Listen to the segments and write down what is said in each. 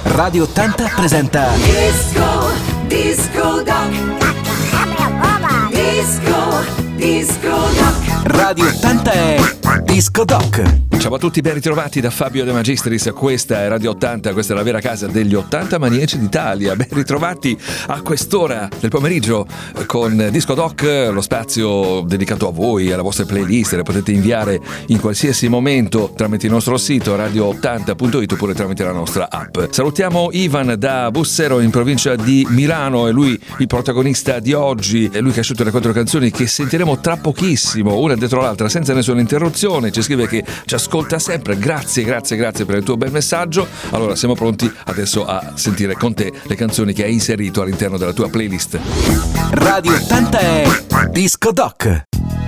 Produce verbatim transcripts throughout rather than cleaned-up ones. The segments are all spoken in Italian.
Radio ottanta presenta Disco, Disco Doc. Disco, Disco Doc. Radio ottanta è Disco Doc. Ciao a tutti, ben ritrovati da Fabio De Magistris. Questa è Radio ottanta, questa è la vera casa degli ottanta maniaci d'Italia. Ben ritrovati a quest'ora del pomeriggio con Disco Doc, lo spazio dedicato a voi, alla vostra playlist. Le potete inviare in qualsiasi momento tramite il nostro sito radio ottanta punto it oppure tramite la nostra app. Salutiamo Ivan da Bussero in provincia di Milano, è lui il protagonista di oggi, è lui che ha scelto le quattro canzoni che sentiremo tra pochissimo, una dietro l'altra senza nessuna interruzione. Ci scrive che ci ascolta sempre, grazie, grazie, grazie per il tuo bel messaggio. Allora siamo pronti adesso a sentire con te le canzoni che hai inserito all'interno della tua playlist. Radio ottanta è Disco Doc.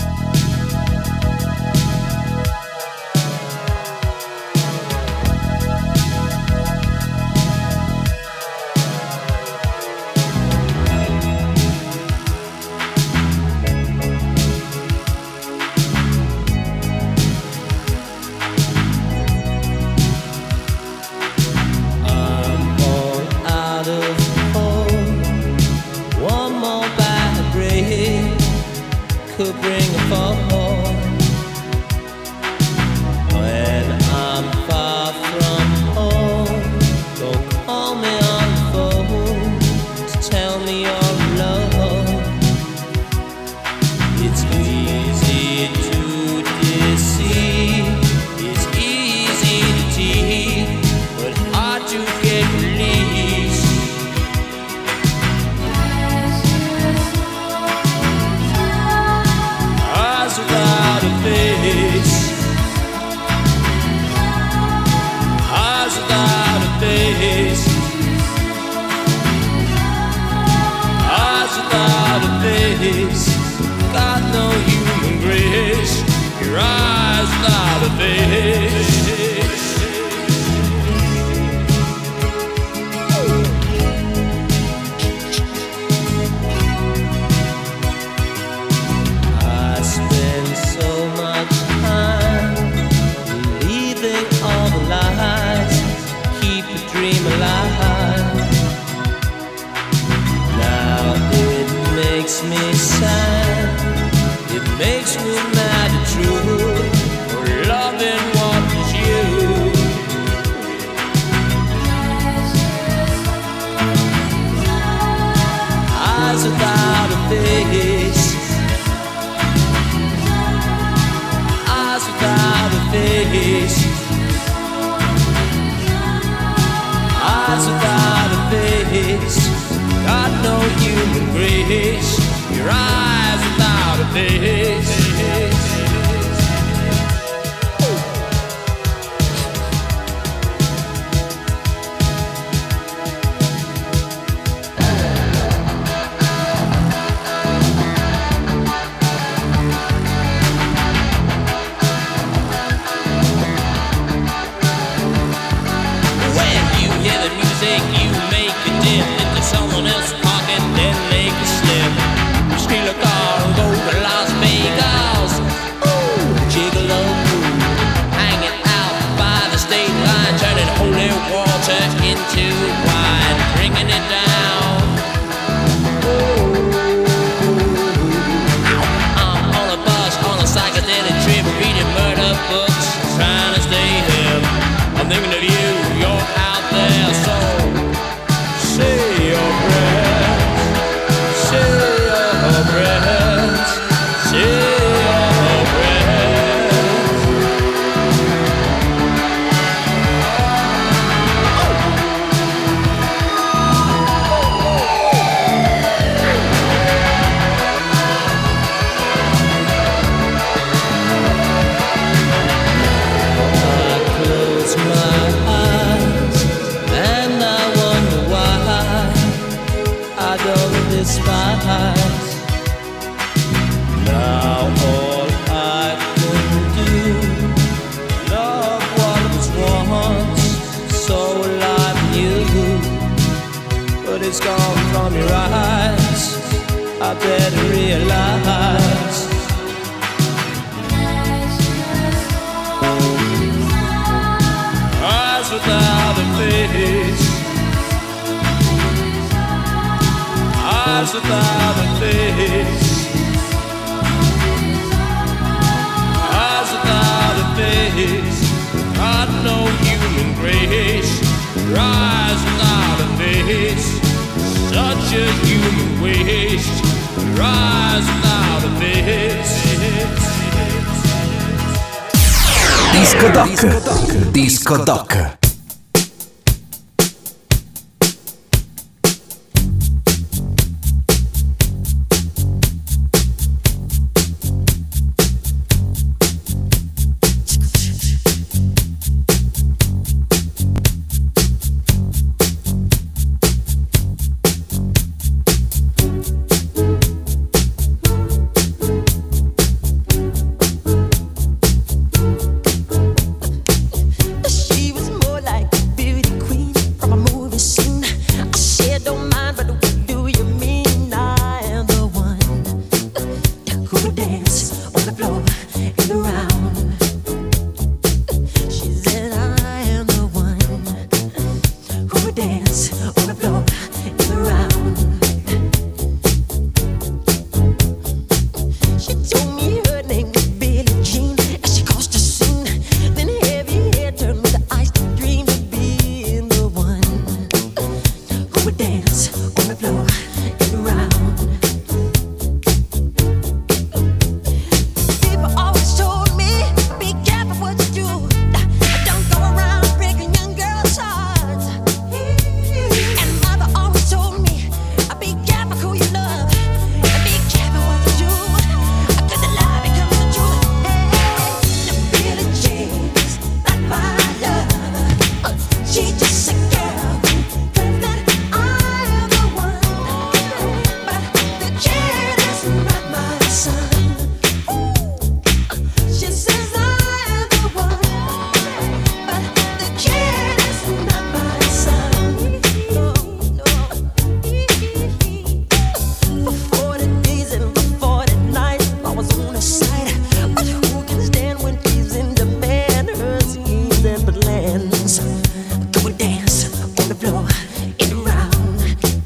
Could bring a fall when I'm far from home. Don't call me on the phone to tell me you're alone. It's easy to deceive, it's easy to cheat, but hard to get released. Without a face, eyes without a face, eyes without a face, got no human grace, your eyes without a face. Me sad, it makes me mad at you for loving what is you. Eyes without a face, eyes without a face, eyes without a face, got no human grace. Your eyes without a face. When you hear the music, you make it dip into someone else's pocket, then make it slip. Steal a car and go to Las Vegas. Ooh, gigolo, hanging out by the state line, turning holy water into wine, drinking it down. Ooh, I'm on a bus on a psychedelic trip, reading murder books, trying to stay hip. I'm thinking of you, you're out there, so say your prayers, say breath, say your breath. I close my eyes and I wonder why I don't despise. Now all I can do, love what was once so alive in you, but it's gone from your eyes, I better realize. Eyes without a face, without a face. Eyes without a face. Got no human grace. Eyes without a face. Such a human waste. Eyes without a face. Disco Doc. Disco Doc. She was more like a beauty queen from a movie scene. I said, don't mind, but what do you mean? I am the one who would dance on the floor and around. She said, I am the one who would dance on the floor and around. She told me her name was Billie Jean as she caused a scene. Then heavy hair turned with the eyes to dream of being the one who would dance on the floor and around. People always told me, be careful what you do. Don't go around breaking young girls' hearts. And mother always told me, be careful who you love. And be careful what you do. Cause the lie becomes the truth. Hey, Billie Jean's not my love. She's just a girl who claims that I am the one. But the kid is not my son. She says I am the one. But the kid is not my son. No, no. For forty days and for forty nights, I was on her side. But who can stand when she's in demand? Her schemes and plans. Go and dance on the floor and around.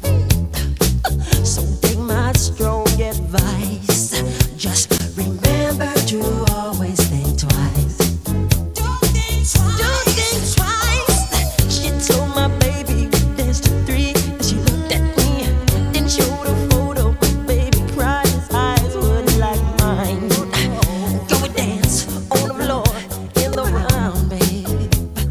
So take my strong advice. Just remember to always think twice. Don't think twice. She told my baby we danced to three. And she looked at me, then showed a photo. Baby cried, his eyes were like mine. Go and dance on the floor in the round, babe.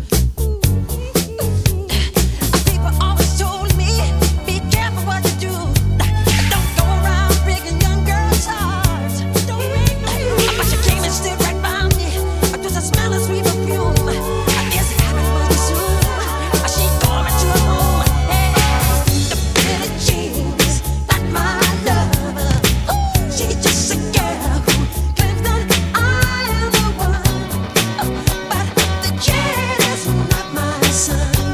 People always told me, be careful what you do. Don't go around breaking young girls' hearts. But she came and stood right by me. Just a smell of sweet perfume. I guess it happened much too soon. She called me to her room. Hey, the Billie Jean's not my lover. She's just a girl who claims that I am the one. But the kid is not my son.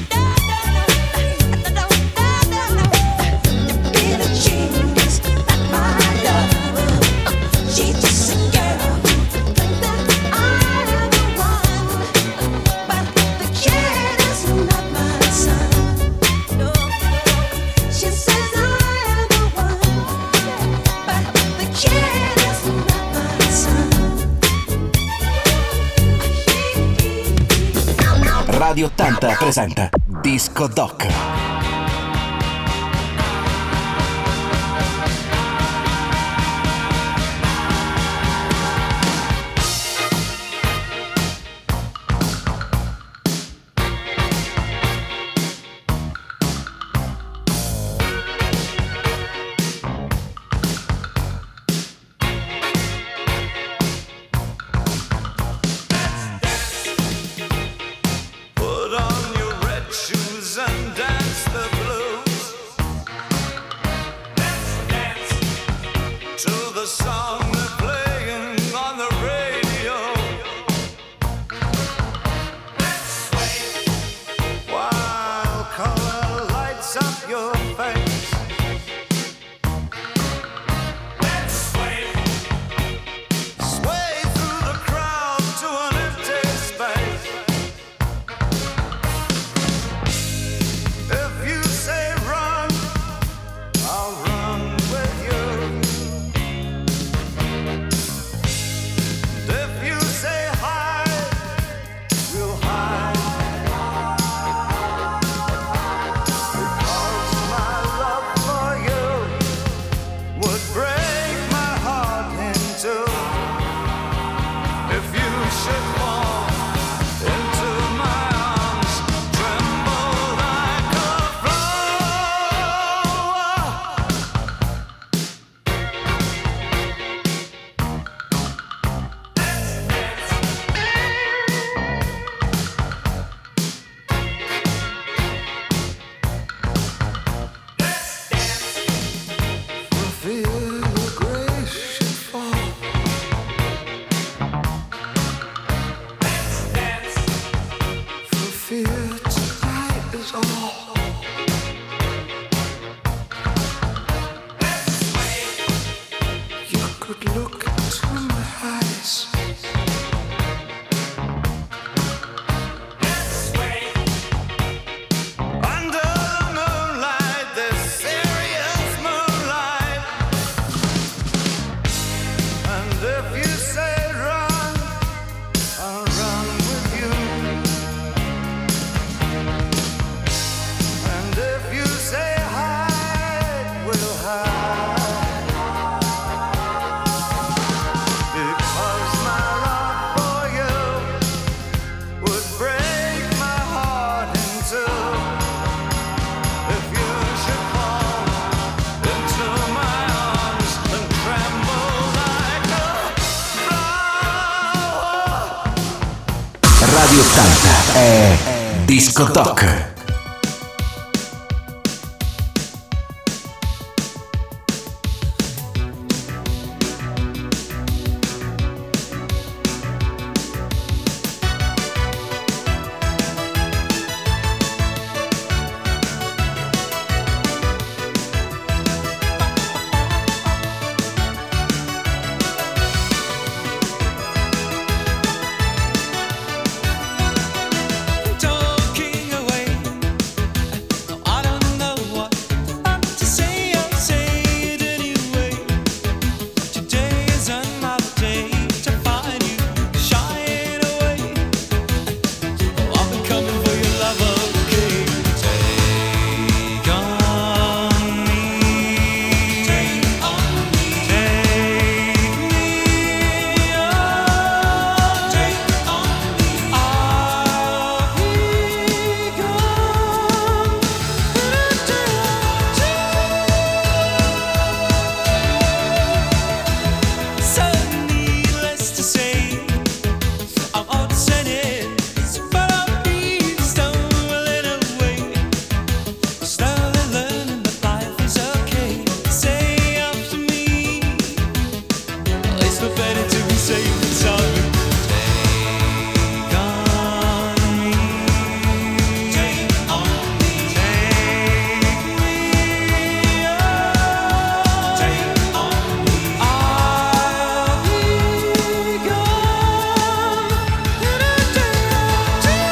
The Billie Jean's not my lover. She's just a girl who claims that I am the one. But the kid is not my son. No, she says I am the one. But the kid is not my son. Radio ottanta presenta Disco Doc. Put on your red shoes and dance ottanta è Disco Doc. Talking away, I don't know what to say. I'll say it anyway. Today is another day to find you shying away. Oh, I've been coming for your love, okay? Take on me, take on me, take me on, take on me. I'll be gone. So needless to say, I'm upset, but I'll be stumbling away, slowly learning that life is okay. Say after me, it's no better to be safe than sorry. Take on me, take on me, take me on, take on me. I'll be gone in a day or two.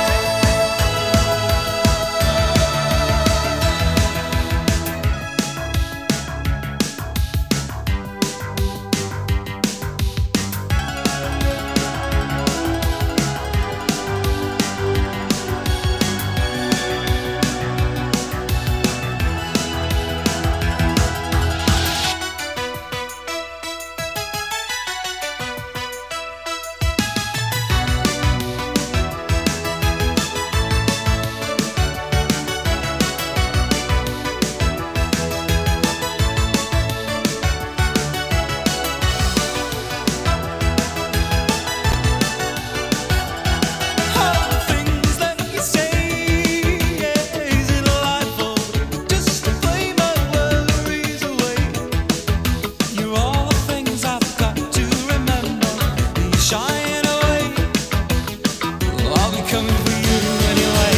All the things that you say, is it delightful just to play my worries away? You're all the things I've got to remember. You're shying away. I'll be coming for you anyway.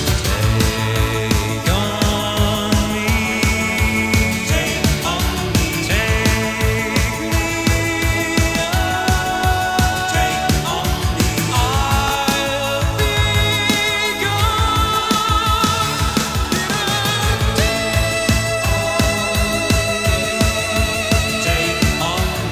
Take on me, take on me, take me on, take on me. I'll be gone. Take on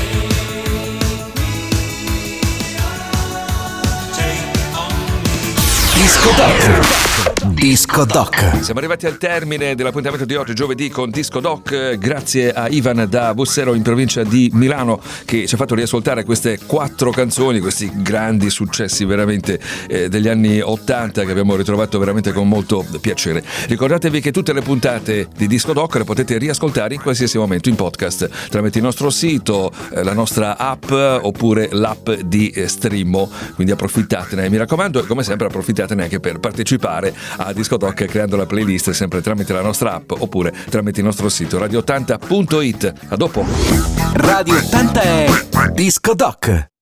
me, take on me. Disco Doc. Disco Doc. Siamo arrivati al termine dell'appuntamento di oggi, giovedì, con Disco Doc. Grazie a Ivan da Bussero, in provincia di Milano, che ci ha fatto riascoltare queste quattro canzoni, questi grandi successi veramente eh, degli anni ottanta, che abbiamo ritrovato veramente con molto piacere. Ricordatevi che tutte le puntate di Disco Doc le potete riascoltare in qualsiasi momento in podcast tramite il nostro sito, eh, la nostra app oppure l'app di eh, Streamo, quindi approfittatene, mi raccomando, e come sempre approfittatene anche per partecipare a Disco Doc creando la playlist sempre tramite la nostra app oppure tramite il nostro sito radio ottanta punto it. A dopo. Radio ottanta è Disco Doc.